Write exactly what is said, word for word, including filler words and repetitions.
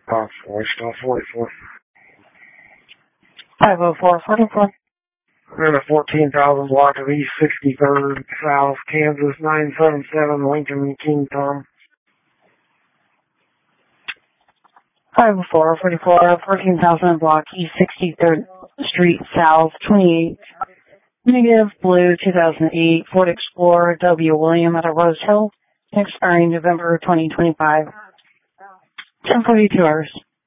Possibly still forty-four. five oh four forty-four. In the fourteen thousand block of East sixty-third South, Kansas, nine seven seven, Lincoln and King Tom. five oh four forty-four, fourteen thousand block East sixty-third Street South, twenty-eight. Negative Blue two thousand eight Ford Explorer W. William at a Rose Hill, expiring November twenty twenty-five. ten forty-two hours.